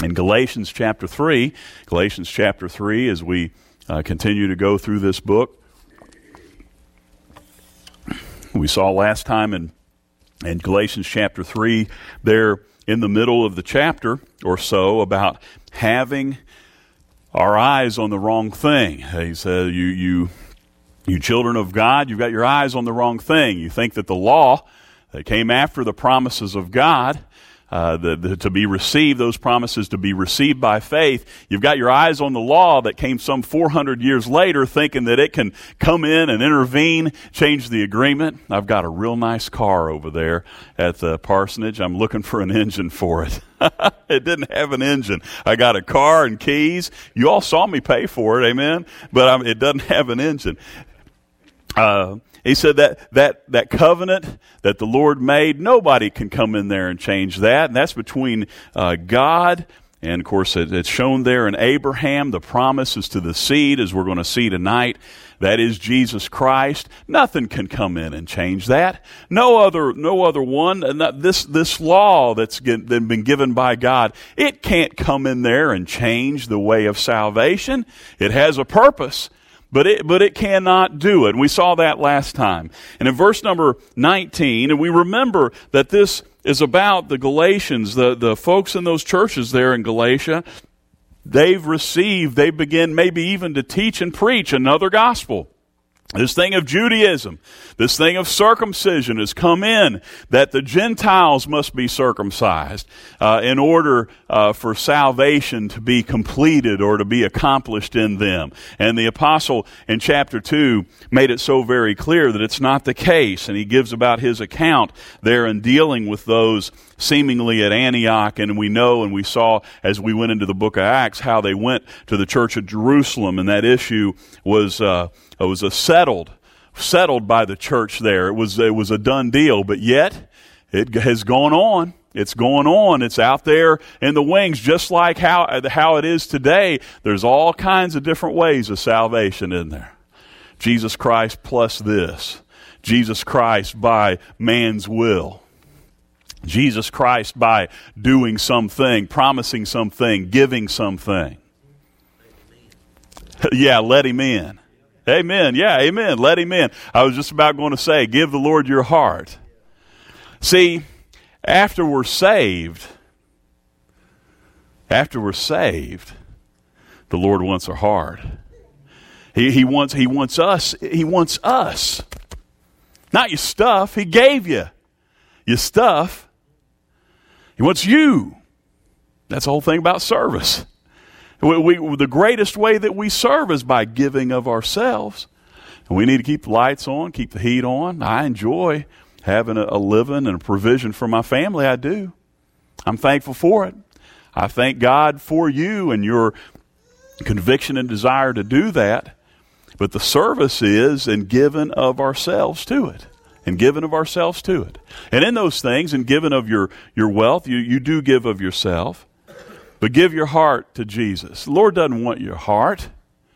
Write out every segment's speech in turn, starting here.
In Galatians chapter 3, as we continue to go through this book, we saw last time in Galatians chapter 3, there in the middle of the chapter or so, about having our eyes on the wrong thing. He said, you children of God, you've got your eyes on the wrong thing. You think that the law that came after the promises of God, to be received, those promises to be received by faith, you've got your eyes on the law that came some 400 years later, thinking that it can come in and intervene, change the agreement. I've got a real nice car over there at the parsonage. I'm looking for an engine for it. It didn't have an engine. I got a car and keys. You all saw me pay for it, amen? But it doesn't have an engine. He said that covenant that the Lord made, nobody can come in there and change that. And that's between God, and of course it's shown there in Abraham. The promise is to the seed, as we're going to see tonight. That is Jesus Christ. Nothing can come in and change that. No other one. This law that's been given by God, it can't come in there and change the way of salvation. It has a purpose. But it cannot do it. And we saw that last time. And in verse number 19, and we remember that this is about the Galatians, the folks in those churches there in Galatia. They begin maybe even to teach and preach another gospel. This thing of Judaism, this thing of circumcision has come in, that the Gentiles must be circumcised in order for salvation to be completed or to be accomplished in them. And the apostle in chapter 2 made it so very clear that it's not the case. And he gives about his account there in dealing with those seemingly at Antioch. And we know and we saw as we went into the book of Acts how they went to the church of Jerusalem, and that issue was settled by the church there. It was a done deal, but yet it has gone on. It's going on. It's out there in the wings, just like how it is today. There's all kinds of different ways of salvation in there. Jesus Christ plus this. Jesus Christ by man's will. Jesus Christ by doing something, promising something, giving something. Yeah, let him in. Amen. Yeah, amen. Let him in. I was just about going to say, give the Lord your heart. See, after we're saved, the Lord wants our heart. He wants us. Not your stuff. He gave you your stuff. He wants you. That's the whole thing about service. The greatest way that we serve is by giving of ourselves. And we need to keep the lights on, keep the heat on. I enjoy having a living and a provision for my family. I do. I'm thankful for it. I thank God for you and your conviction and desire to do that. But the service is in giving of ourselves to it. And giving of ourselves to it. And in those things, and giving of your wealth, you do give of yourself. But give your heart to Jesus. The Lord doesn't want your heart.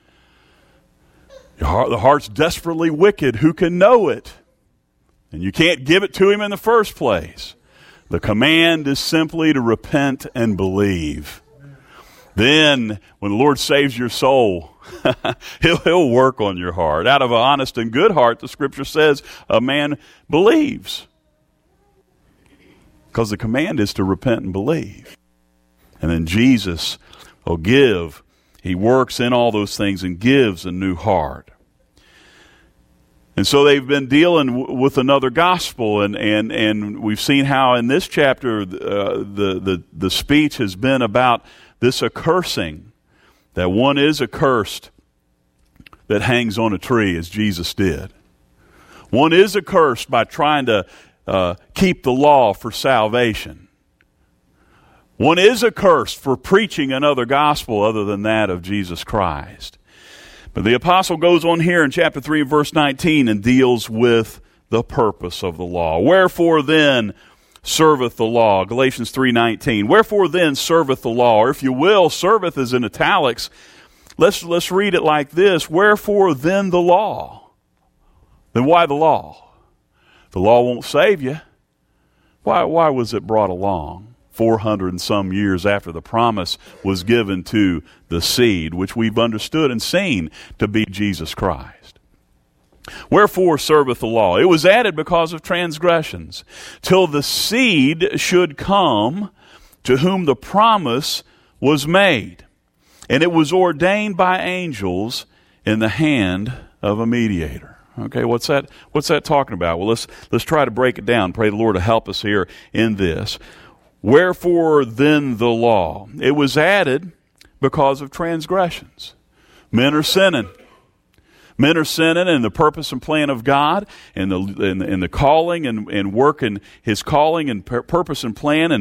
The heart's desperately wicked. Who can know it? And you can't give it to him in the first place. The command is simply to repent and believe. Then, when the Lord saves your soul, He'll work on your heart. Out of an honest and good heart, the Scripture says, a man believes. Because the command is to repent and believe. And then Jesus will give. He works in all those things and gives a new heart. And so they've been dealing with another gospel, and we've seen how in this chapter the speech has been about this accursing, that one is accursed that hangs on a tree as Jesus did. One is accursed by trying to keep the law for salvation. One is accursed for preaching another gospel other than that of Jesus Christ. But the apostle goes on here in chapter 3 verse 19 and deals with the purpose of the law. Wherefore then serveth the law? Galatians 3:19. Wherefore then serveth the law? Or if you will, serveth is in italics. Let's read it like this. Wherefore then the law? Then why the law? The law won't save you. Why was it brought along? 400 and some years after the promise was given to the seed, which we've understood and seen to be Jesus Christ. Wherefore serveth the law? It was added because of transgressions, till the seed should come to whom the promise was made. And it was ordained by angels in the hand of a mediator. Okay, what's that talking about? Well, let's try to break it down. Pray the Lord to help us here in this. Wherefore then the law? It was added because of transgressions. Men are sinning. Men are sinning in the purpose and plan of God, and the calling and work and His calling and purpose and plan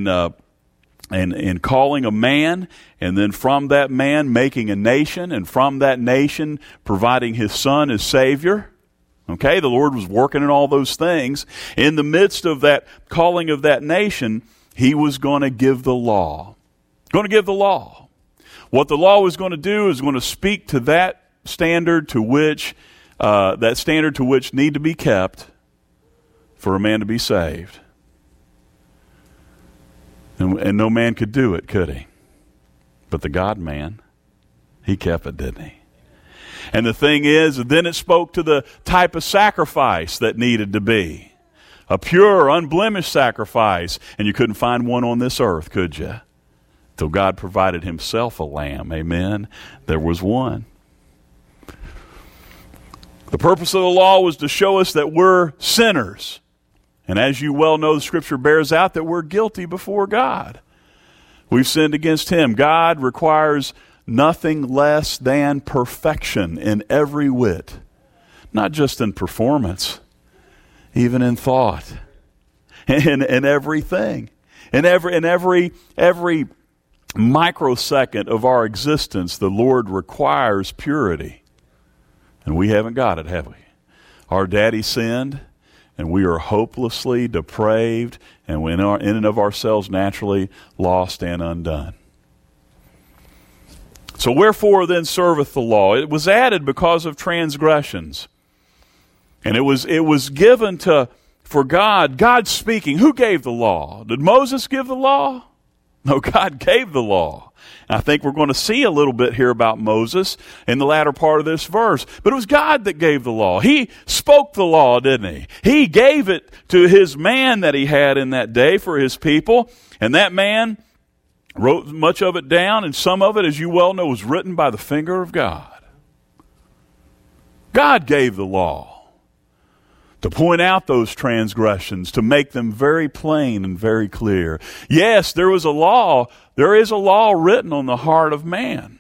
and calling a man, and then from that man making a nation, and from that nation providing His Son as Savior. Okay, the Lord was working in all those things. In the midst of that calling of that nation, He was going to give the law. Going to give the law. What the law was going to do is going to speak to that standard to which need to be kept for a man to be saved. And no man could do it, could he? But the God-man, He kept it, didn't He? And the thing is, then it spoke to the type of sacrifice that needed to be. A pure, unblemished sacrifice. And you couldn't find one on this earth, could you? Till God provided Himself a lamb. Amen? There was one. The purpose of the law was to show us that we're sinners. And as you well know, the Scripture bears out that we're guilty before God. We've sinned against Him. God requires nothing less than perfection in every whit. Not just in performance, even in thought. In everything. In every microsecond of our existence, the Lord requires purity. And we haven't got it, have we? Our daddy sinned, and we are hopelessly depraved, and in and of ourselves naturally lost and undone. So wherefore then serveth the law? It was added because of transgressions. And it was given for God speaking. Who gave the law? Did Moses give the law? No, God gave the law. And I think we're going to see a little bit here about Moses in the latter part of this verse. But it was God that gave the law. He spoke the law, didn't He? He gave it to His man that He had in that day for His people. And that man wrote much of it down, and some of it, as you well know, was written by the finger of God. God gave the law to point out those transgressions, to make them very plain and very clear. Yes, there is a law written on the heart of man.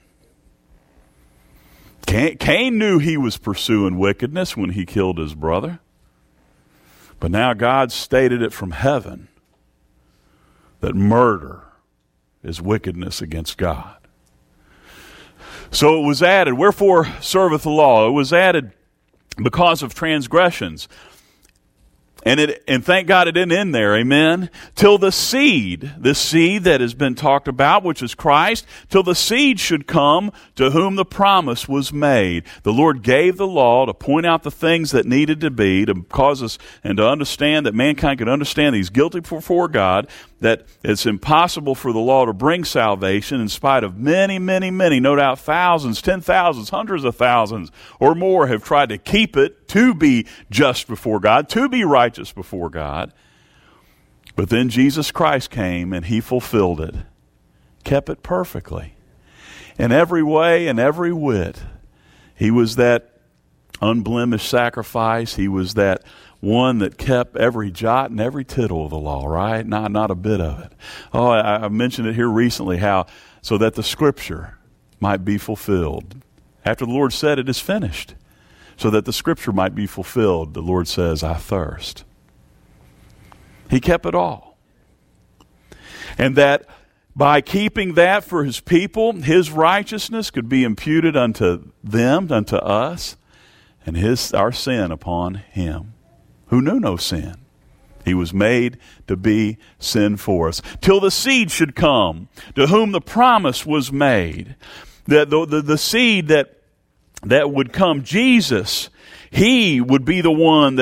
Cain knew he was pursuing wickedness when he killed his brother. But now God stated it from heaven that murder is wickedness against God. So it was added. Wherefore serveth the law? It was added because of transgressions. And thank God it didn't end there, amen? Till the seed that has been talked about, which is Christ, till the seed should come to whom the promise was made. The Lord gave the law to point out the things that needed to be, to cause us and to understand that mankind could understand that he's guilty before God, that it's impossible for the law to bring salvation in spite of many, no doubt thousands, 10,000s, hundreds of thousands or more have tried to keep it to be just before God, to be righteous before God. But then Jesus Christ came and He fulfilled it, kept it perfectly. In every way and every whit, He was that unblemished sacrifice. He was that one that kept every jot and every tittle of the law, right? Not a bit of it. Oh, I mentioned it here recently, how so that the Scripture might be fulfilled. After the Lord said it is finished, so that the Scripture might be fulfilled, the Lord says, I thirst. He kept it all. And that by keeping that for His people, His righteousness could be imputed unto them, unto us, and our sin upon Him, who knew no sin. He was made to be sin for us. Till the seed should come, to whom the promise was made. The seed that would come, Jesus, He would be the one that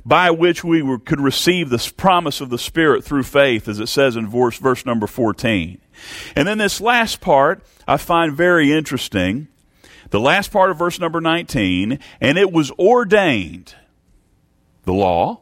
by which we could receive this promise of the Spirit through faith, as it says in verse number 14. And then this last part I find very interesting. The last part of verse number 19, and it was ordained, the law.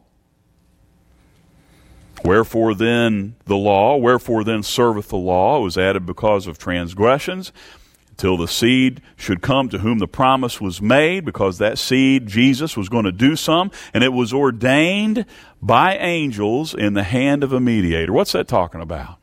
Wherefore then serveth the law? It was added because of transgressions, till the seed should come to whom the promise was made, because that seed, Jesus, was going to do some, and it was ordained by angels in the hand of a mediator. What's that talking about?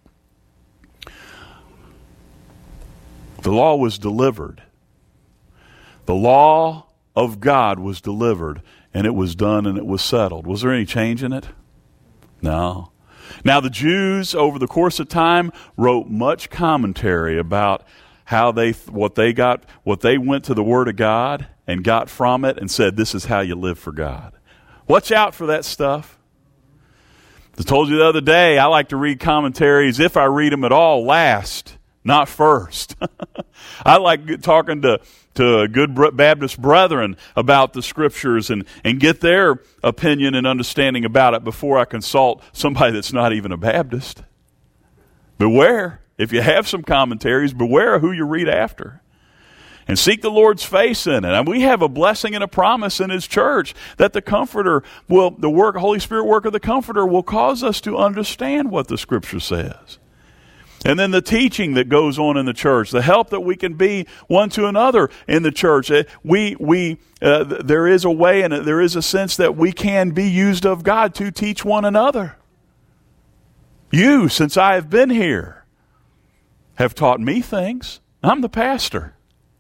The law was delivered. The law of God was delivered, and it was done and it was settled. Was there any change in it? No. Now the Jews, over the course of time, wrote much commentary about how what they went to the Word of God and got from it and said, this is how you live for God. Watch out for that stuff. I told you the other day, I like to read commentaries, if I read them at all, last, not first. I like talking to good Baptist brethren about the Scriptures and get their opinion and understanding about it before I consult somebody that's not even a Baptist. Beware. If you have some commentaries, beware of who you read after. And seek the Lord's face in it. And we have a blessing and a promise in His church that the Comforter Holy Spirit work of the Comforter will cause us to understand what the Scripture says. And then the teaching that goes on in the church, the help that we can be one to another in the church. There is a way and there is a sense that we can be used of God to teach one another. You, since I have been here, have taught me things. I'm the pastor.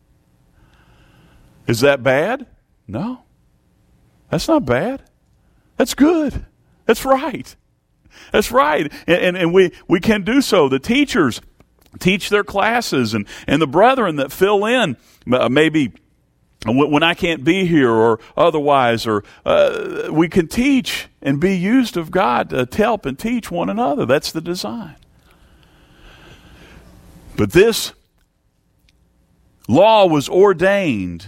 Is that bad? No. That's not bad. That's good. That's right. That's right. And we can do so. The teachers teach their classes, and the brethren that fill in, maybe when I can't be here or otherwise, or we can teach and be used of God to help and teach one another. That's the design. But this law was ordained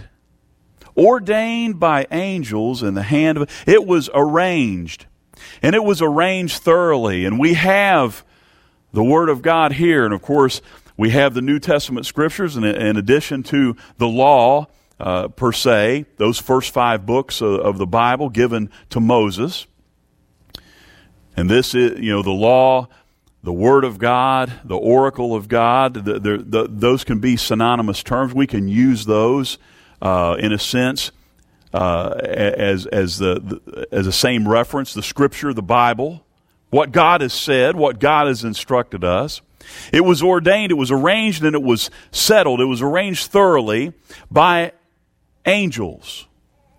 by angels in the hand of, it was arranged. And it was arranged thoroughly. And we have the Word of God here. And of course, we have the New Testament Scriptures in addition to the law per se, those first 5 books of the Bible given to Moses. And this is, the law, the Word of God, the oracle of God, those can be synonymous terms. We can use those in a sense as a same reference, the Scripture, the Bible, what God has said, what God has instructed us. It was ordained, it was arranged, and it was settled. It was arranged thoroughly by angels.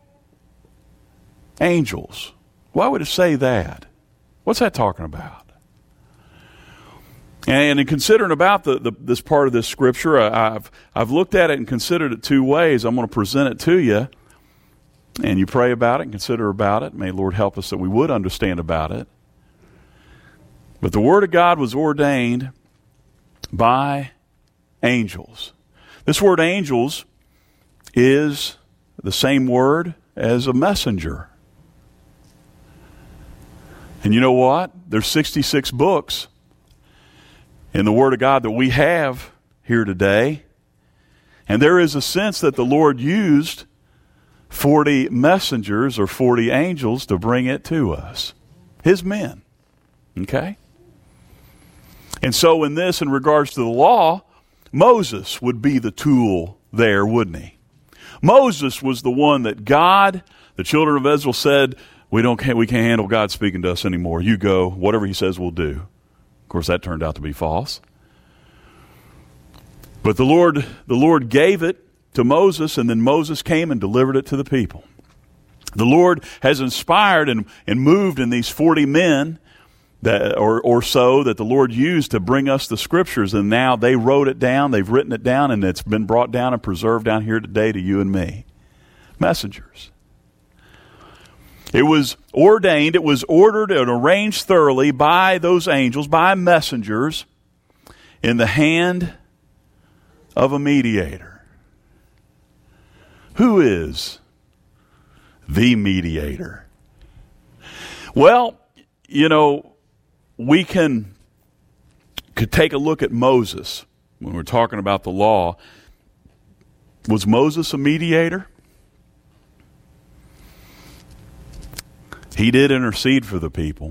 Angels. Why would it say that? What's that talking about? And in considering about this part of this Scripture, I've looked at it and considered it 2 ways. I'm going to present it to you. And you pray about it and consider about it. May the Lord help us that we would understand about it. But the Word of God was ordained by angels. This word angels is the same word as a messenger. And you know what? There's 66 books in the Word of God that we have here today. And there is a sense that the Lord used 40 messengers or 40 angels to bring it to us. His men. Okay? And so in regards to the law, Moses would be the tool there, wouldn't he? Moses was the one that God, the children of Israel said, we can't handle God speaking to us anymore. You go, whatever He says we'll do. Of course, that turned out to be false. But the Lord gave it to Moses, and then Moses came and delivered it to the people. The Lord has inspired and moved in these 40 men or so that the Lord used to bring us the Scriptures, and now they wrote it down, they've written it down, and it's been brought down and preserved down here today to you and me. Messengers. It was ordained, it was ordered and arranged thoroughly by those angels, by messengers, in the hand of a mediator. Who is the mediator? Well, we could take a look at Moses when we're talking about the law. Was Moses a mediator? He did intercede for the people.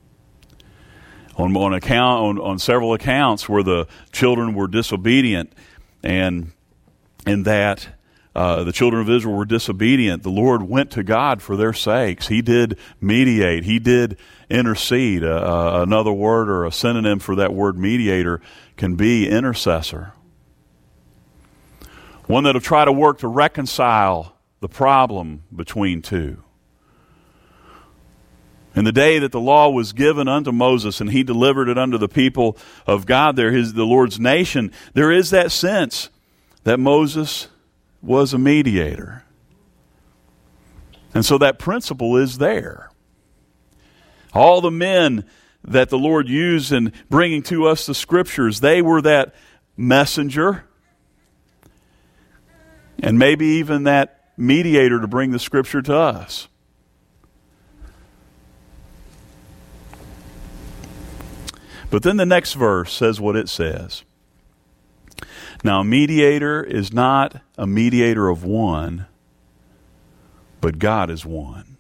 On several accounts where the children were disobedient, and in that the children of Israel were disobedient, the Lord went to God for their sakes. He did mediate. He did intercede. Another word or a synonym for that word mediator can be intercessor. One that will try to work to reconcile the problem between two. In the day that the law was given unto Moses and he delivered it unto the people of God, the Lord's nation, there is that sense that Moses was a mediator. And so that principle is there. All the men that the Lord used in bringing to us the Scriptures, they were that messenger and maybe even that mediator to bring the Scripture to us. But then the next verse says what it says. Now, a mediator is not a mediator of one, but God is one.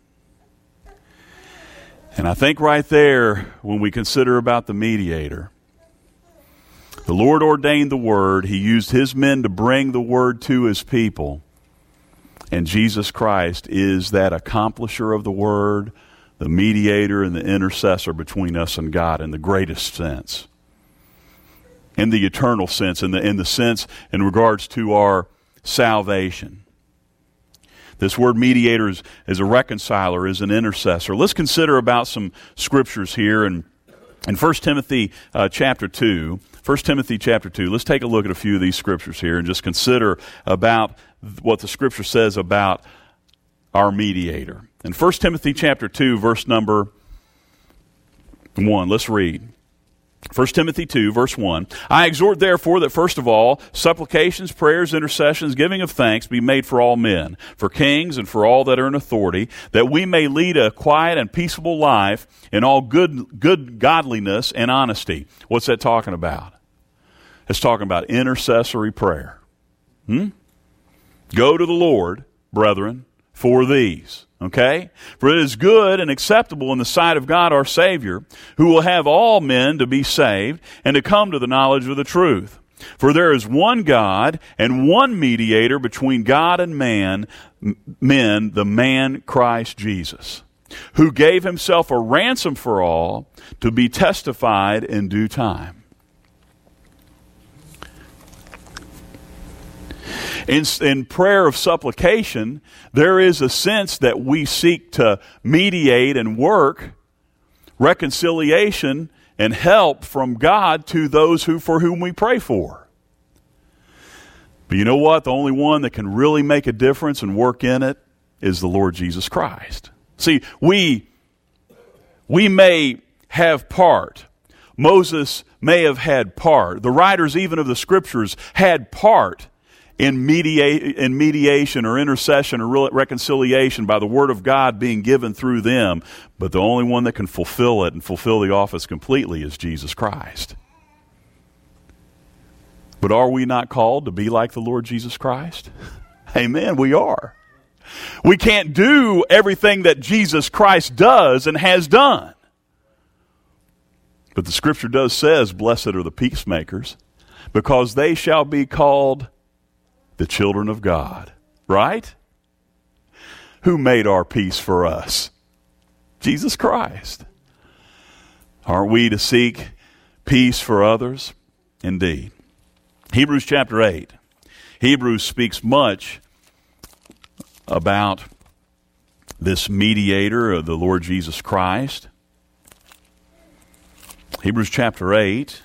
And I think right there, when we consider about the mediator, the Lord ordained the Word. He used His men to bring the Word to His people. And Jesus Christ is that accomplisher of the Word, the mediator and the intercessor between us and God in the greatest sense. In the eternal sense, in the sense in regards to our salvation. This word mediator is a reconciler, is an intercessor. Let's consider about some scriptures here in 1 Timothy chapter 2. 1 Timothy chapter 2. Let's take a look at a few of these scriptures here and just consider about what the scripture says about our mediator. In 1 Timothy chapter 2, verse number 1, let's read. 1 Timothy 2, verse 1. I exhort therefore that first of all, supplications, prayers, intercessions, giving of thanks be made for all men, for kings and for all that are in authority, that we may lead a quiet and peaceable life in all good godliness and honesty. What's that talking about? It's talking about intercessory prayer. Go to the Lord, brethren, for these. Okay? For it is good and acceptable in the sight of God our Savior, who will have all men to be saved and to come to the knowledge of the truth. For there is one God and one mediator between God and men, the man Christ Jesus, who gave himself a ransom for all to be testified in due time. In prayer of supplication, there is a sense that we seek to mediate and work reconciliation and help from God to those for whom we pray for. But you know what? The only one that can really make a difference and work in it is the Lord Jesus Christ. See, we may have part. Moses may have had part. The writers even of the Scriptures had part in mediation or intercession or reconciliation by the Word of God being given through them. But the only one that can fulfill it and fulfill the office completely is Jesus Christ. But are we not called to be like the Lord Jesus Christ? Amen, we are. We can't do everything that Jesus Christ does and has done. But the Scripture does says, blessed are the peacemakers, because they shall be called the children of God, right? Who made our peace for us? Jesus Christ. Aren't we to seek peace for others? Indeed. Hebrews chapter 8. Hebrews speaks much about this mediator of the Lord Jesus Christ. Hebrews chapter 8.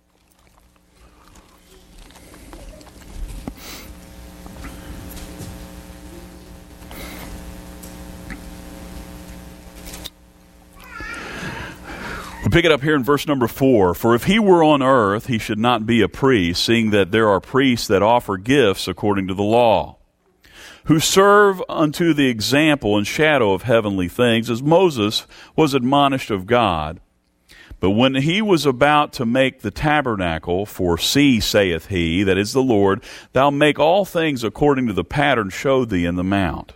We pick it up here in verse number 4. For if he were on earth, he should not be a priest, seeing that there are priests that offer gifts according to the law. who serve unto the example and shadow of heavenly things, as Moses was admonished of God. But when he was about to make the tabernacle, for see, saith he, that is the Lord, thou make all things according to the pattern showed thee in the mount.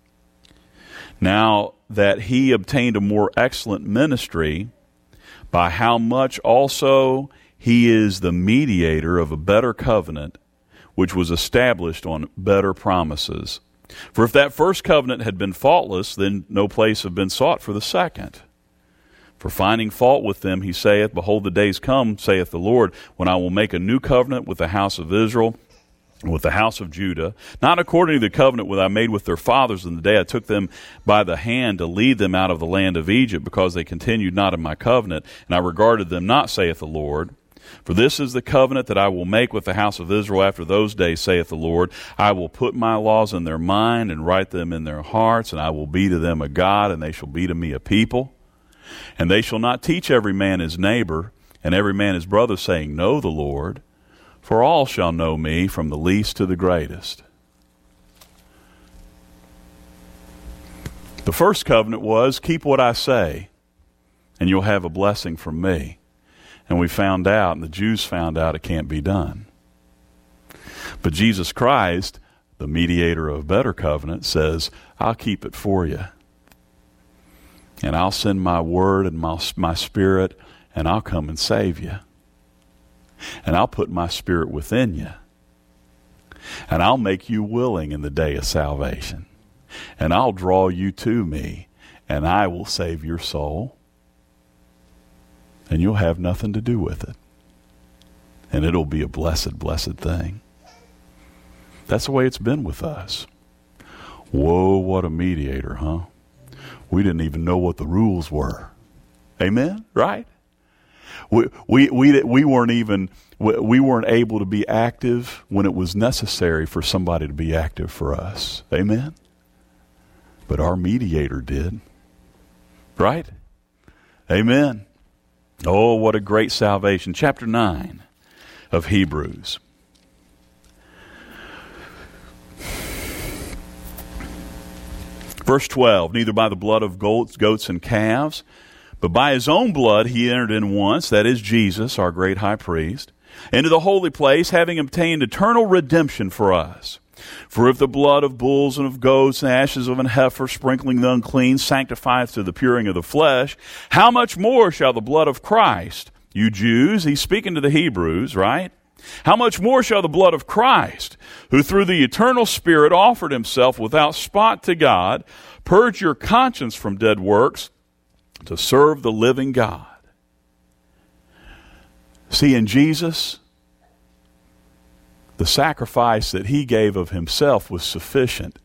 Now that he obtained a more excellent ministry, by how much also he is the mediator of a better covenant, which was established on better promises. For if that first covenant had been faultless, then no place had been sought for the second. For finding fault with them, he saith, Behold, the days come, saith the Lord, when I will make a new covenant with the house of Israel and with the house of Judah, not according to the covenant which I made with their fathers in the day I took them by the hand to lead them out of the land of Egypt, because they continued not in my covenant, and I regarded them not, saith the Lord. For this is the covenant that I will make with the house of Israel after those days, saith the Lord. I will put my laws in their mind and write them in their hearts, and I will be to them a God, and they shall be to me a people. And they shall not teach every man his neighbor, and every man his brother, saying, Know the Lord, for all shall know me, from the least to the greatest. The first covenant was, keep what I say, and you'll have a blessing from me. And we found out, and the Jews found out, it can't be done. But Jesus Christ, the mediator of a better covenant, says, I'll keep it for you. And I'll send my word and my spirit, and I'll come and save you. And I'll put my spirit within you. And I'll make you willing in the day of salvation. And I'll draw you to me, and I will save your soul. And you'll have nothing to do with it. And it'll be a blessed, blessed thing. That's the way it's been with us. Whoa, what a mediator, huh? We didn't even know what the rules were. Amen? Right? We weren't able to be active when it was necessary for somebody to be active for us. Amen? But our mediator did. Right? Amen. Oh, what a great salvation. Chapter 9 of Hebrews. Verse 12, neither by the blood of goats and calves, but by his own blood he entered in once, that is Jesus, our great high priest, into the holy place, having obtained eternal redemption for us. For if the blood of bulls and of goats and ashes of an heifer sprinkling the unclean sanctifieth to the puring of the flesh, how much more shall the blood of Christ, you Jews, he's speaking to the Hebrews, right? How much more shall the blood of Christ, who through the eternal Spirit offered himself without spot to God, purge your conscience from dead works to serve the living God? See, in Jesus, the sacrifice that he gave of himself was sufficient.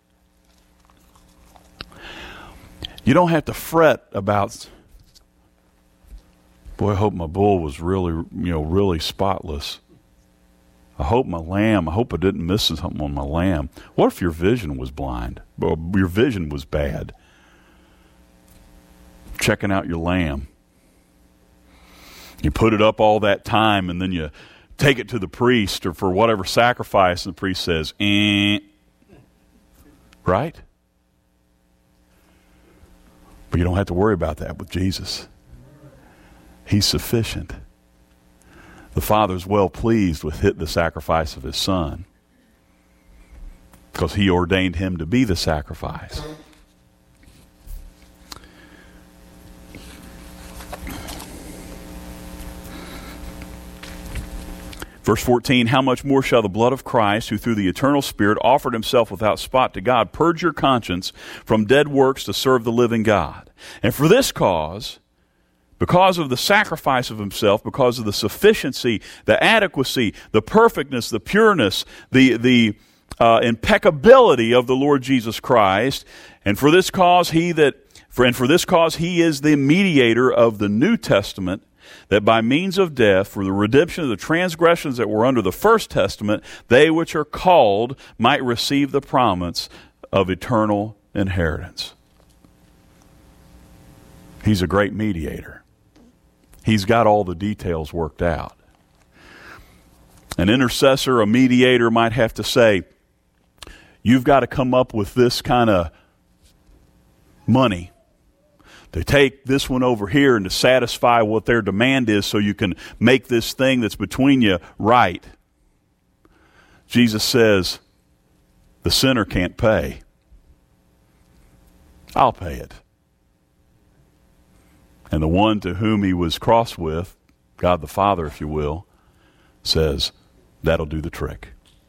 You don't have to fret about, boy, I hope my bull was really spotless. I hope I didn't miss something on my lamb. What if your vision was blind? Or your vision was bad? Checking out your lamb. You put it up all that time, and then you take it to the priest or for whatever sacrifice, and the priest says, right? But you don't have to worry about that with Jesus. He's sufficient. The Father's well pleased with the sacrifice of his Son, because he ordained him to be the sacrifice. Verse 14, how much more shall the blood of Christ, who through the eternal Spirit offered himself without spot to God, purge your conscience from dead works to serve the living God? And for this cause, because of the sacrifice of himself, because of the sufficiency, the adequacy, the perfectness, the pureness, the impeccability of the Lord Jesus Christ, and for this cause he is the mediator of the New Testament, that by means of death, for the redemption of the transgressions that were under the first testament, they which are called might receive the promise of eternal inheritance. He's a great mediator. He's got all the details worked out. An intercessor, a mediator, might have to say, you've got to come up with this kind of money to take this one over here and to satisfy what their demand is so you can make this thing that's between you right. Jesus says, the sinner can't pay. I'll pay it. And the one to whom he was crossed with, God the Father, if you will, says, that'll do the trick.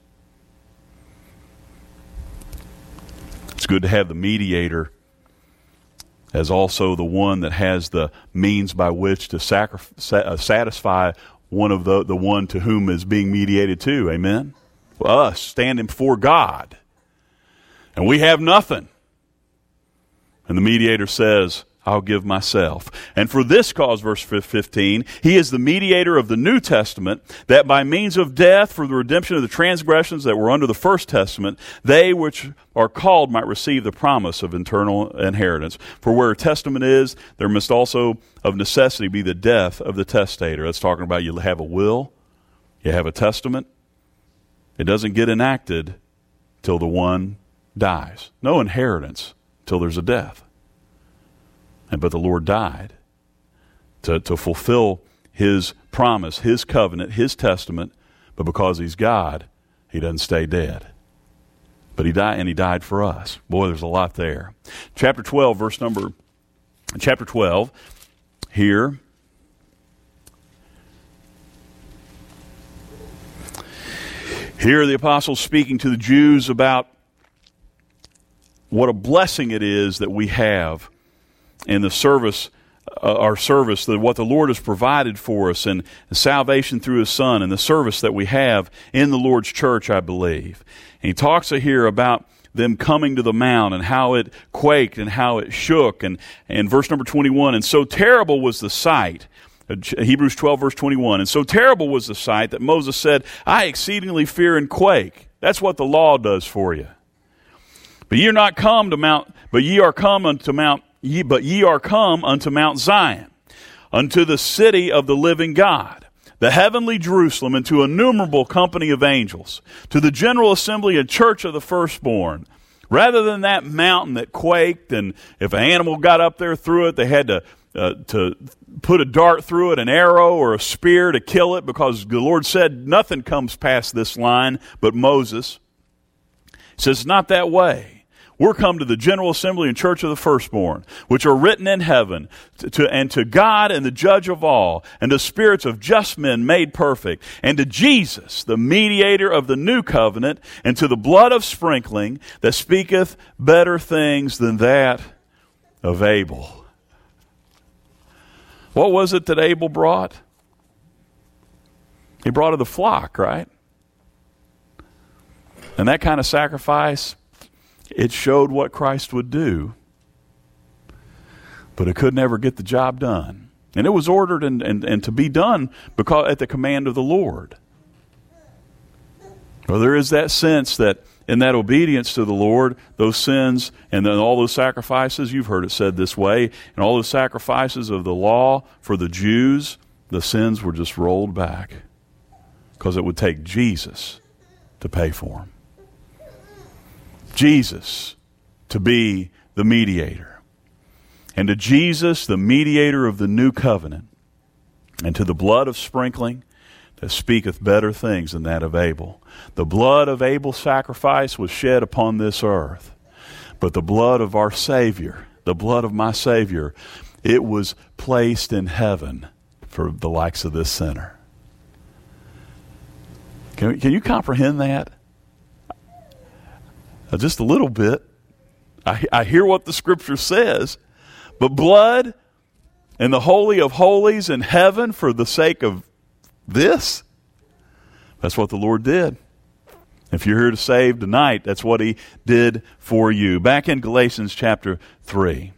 It's good to have the mediator as also the one that has the means by which to satisfy one of the one to whom is being mediated to. Amen? Us standing before God. And we have nothing. And the mediator says, I'll give myself. And for this cause, verse 15, he is the mediator of the New Testament, that by means of death for the redemption of the transgressions that were under the first testament, they which are called might receive the promise of eternal inheritance. For where a testament is, there must also of necessity be the death of the testator. That's talking about you have a will, you have a testament. It doesn't get enacted till the one dies. No inheritance till there's a death. But the Lord died to fulfill his promise, his covenant, his testament. But because he's God, he doesn't stay dead. But he died, and he died for us. Boy, there's a lot there. Chapter 12 here. Here the apostles speaking to the Jews about what a blessing it is that we have in the service, our service, what the Lord has provided for us, and salvation through his Son, and the service that we have in the Lord's church, I believe. And he talks here about them coming to the mount and how it quaked and how it shook. And verse number 21, and so terrible was the sight, Hebrews 12, verse 21, and so terrible was the sight that Moses said, I exceedingly fear and quake. That's what the law does for you. But ye are not come to Mount, but ye are come unto Mount, but ye are come unto Mount Zion, unto the city of the living God, the heavenly Jerusalem, and to innumerable company of angels, to the general assembly and church of the firstborn. Rather than that mountain that quaked, and if an animal got up there through it, they had to put a dart through it, an arrow or a spear to kill it, because the Lord said nothing comes past this line but Moses. He says it's not that way. We're come to the general assembly and church of the firstborn, which are written in heaven, and to God and the judge of all, and to spirits of just men made perfect, and to Jesus, the mediator of the new covenant, and to the blood of sprinkling that speaketh better things than that of Abel. What was it that Abel brought? He brought of the flock, right? And that kind of sacrifice, it showed what Christ would do, but it could never get the job done. And it was ordered and to be done because at the command of the Lord. Well, there is that sense that in that obedience to the Lord, those sins and then all those sacrifices, you've heard it said this way, and all those sacrifices of the law for the Jews, the sins were just rolled back because it would take Jesus to pay for them. Jesus to be the mediator. And to Jesus, the mediator of the new covenant, and to the blood of sprinkling that speaketh better things than that of Abel. The blood of Abel's sacrifice was shed upon this earth, but the blood of our Savior, the blood of my Savior, it was placed in heaven for the likes of this sinner. Can you comprehend that? Just a little bit. I hear what the Scripture says, but blood and the Holy of Holies in heaven for the sake of this, that's what the Lord did. If you're here to save tonight, that's what he did for you. Back in Galatians chapter 3.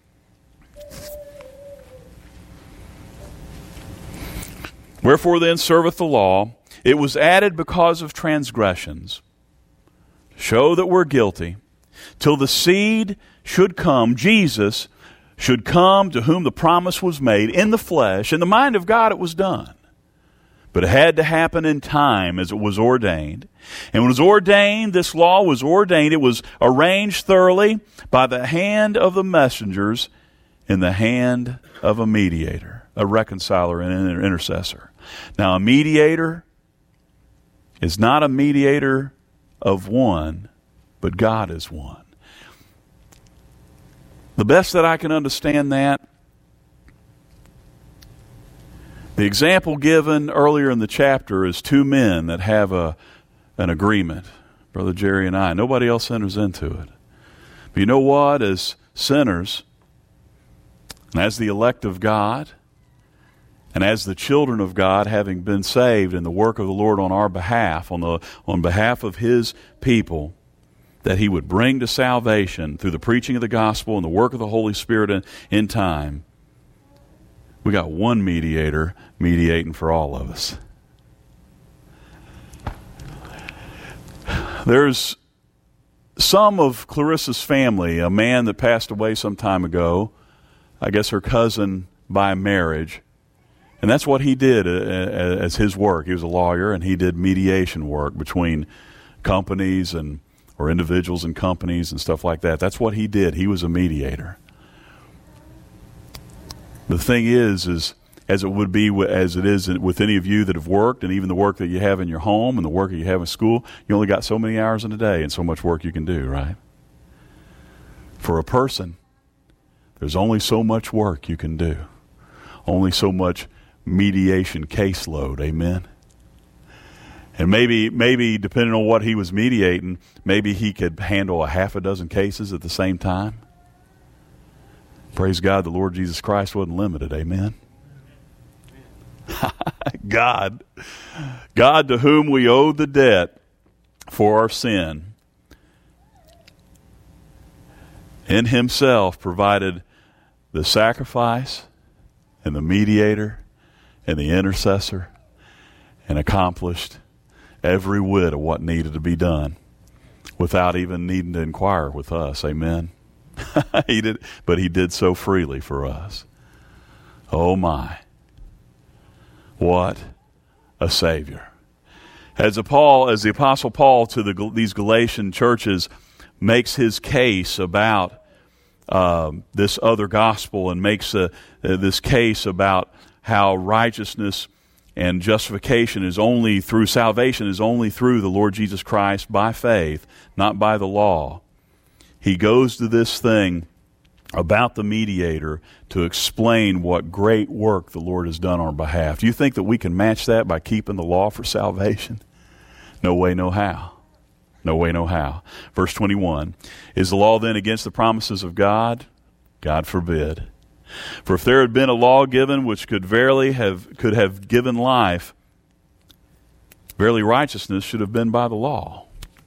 Wherefore then serveth the law? It was added because of transgressions. Show that we're guilty, till the seed should come, Jesus should come, to whom the promise was made in the flesh. In the mind of God it was done. But it had to happen in time as it was ordained. And when it was ordained, this law was ordained, it was arranged thoroughly by the hand of the messengers in the hand of a mediator, a reconciler, and an intercessor. Now, a mediator is not a mediator of one, but God is one. The best that I can understand that, the example given earlier in the chapter is two men that have an agreement, Brother Jerry and I. Nobody else enters into it. But you know what? As sinners, and as the elect of God, and as the children of God, having been saved in the work of the Lord on our behalf, on behalf of His people, that He would bring to salvation through the preaching of the gospel and the work of the Holy Spirit in time, we got one mediator mediating for all of us. There's some of Clarissa's family, a man that passed away some time ago, I guess her cousin by marriage, and that's what he did as his work. He was a lawyer, and he did mediation work between companies or individuals and companies and stuff like that. That's what he did. He was a mediator. The thing is as it would be, as it is with any of you that have worked, and even the work that you have in your home and the work that you have in school, you only got so many hours in a day and so much work you can do, right? For a person, there's only so much work you can do. Only so much mediation caseload, amen? And maybe depending on what he was mediating, maybe he could handle a half a dozen cases at the same time. Praise God, the Lord Jesus Christ wasn't limited, amen? God to whom we owe the debt for our sin, in Himself provided the sacrifice and the mediator and the intercessor and accomplished every whit of what needed to be done without even needing to inquire with us, amen? He did, but He did so freely for us. Oh my. What a Savior. As the Apostle Paul to these Galatian churches makes his case about this other gospel and makes this case about how righteousness and justification is only through salvation, is only through the Lord Jesus Christ by faith, not by the law. He goes to this thing about the mediator to explain what great work the Lord has done on our behalf. Do you think that we can match that by keeping the law for salvation? No way, no how. No way, no how. Verse 21, is the law then against the promises of God? God forbid. For if there had been a law given which could have given life, verily righteousness should have been by the law.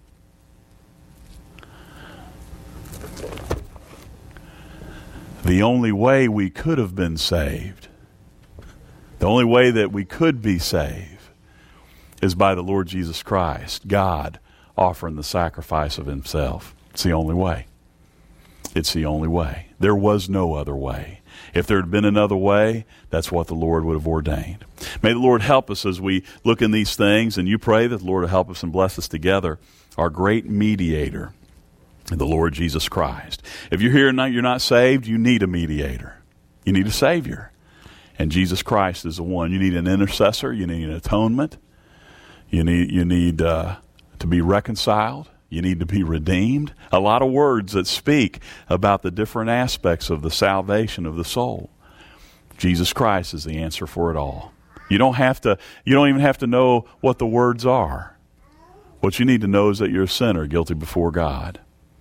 The only way we could have been saved, the only way that we could be saved, is by the Lord Jesus Christ, God offering the sacrifice of Himself. It's the only way. It's the only way. There was no other way. If there had been another way, that's what the Lord would have ordained. May the Lord help us as we look in these things, and you pray that the Lord will help us and bless us together, our great mediator, the Lord Jesus Christ. If you're here and you're not saved, you need a mediator. You need a Savior. And Jesus Christ is the one. You need an intercessor. You need an atonement. You need to be reconciled. You need to be redeemed. A lot of words that speak about the different aspects of the salvation of the soul. Jesus Christ is the answer for it all. You don't even have to know what the words are. What you need to know is that you're a sinner guilty before God.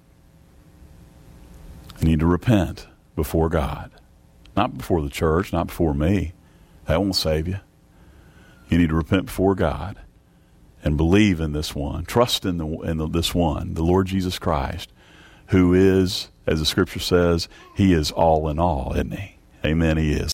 You need to repent before God. Not before the church, not before me. That won't save you. You need to repent before God and believe in this one. Trust in this one, the Lord Jesus Christ, who is, as the Scripture says, He is all in all, isn't He? Amen, He is.